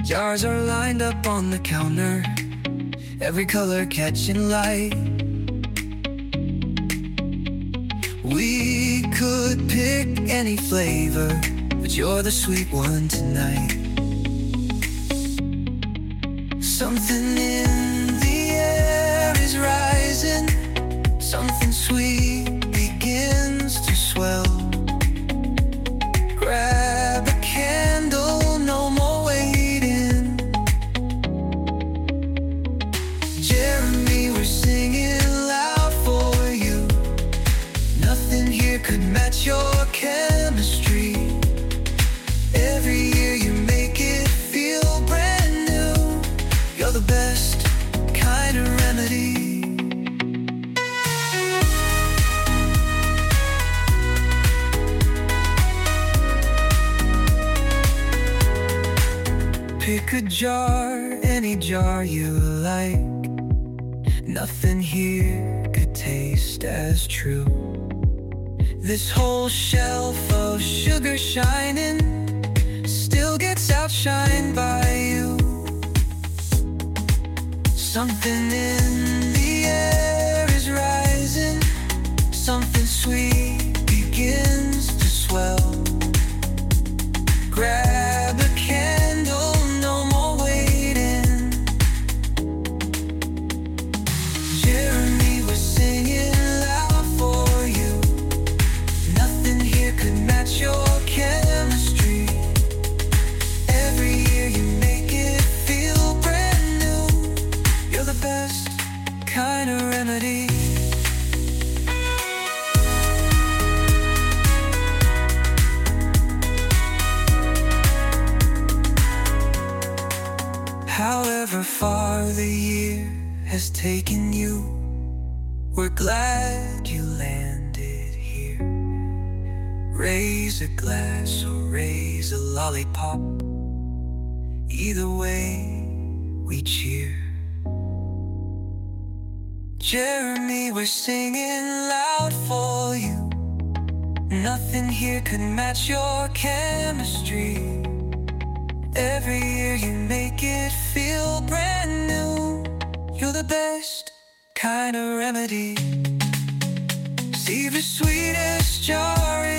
Jars are lined up on the counter, every color catching light. We could pick any flavor, but you're the sweet one tonight. Something in the air is rising, something sweet begins to swell. Grab a candle, no more waiting. Jeremy, we're singing loud for you. Nothing here could match your chemistry. Every year you make it feel brand new. You're the best kind of remedy. Pick a jar, any jar you like. Nothing here could taste as true. This whole shelf of sugar shining still gets outshined by you. Something in the air is rising, something sweet begins to swell. Grab a candle, no more waiting. Jeremy, we're singing loud for you. Nothing here could match your chemistry. Every year you make it feel brand new. You're the best kind of remedy. However far the year has taken you, we're glad you landed here. Raise a glass or raise a lollipop, either way we cheer. Jeremy, we're singing loud for you. Nothing here could match your chemistry. Every year you make it feel brand new. You're the best kind of remedy. See the sweetest jar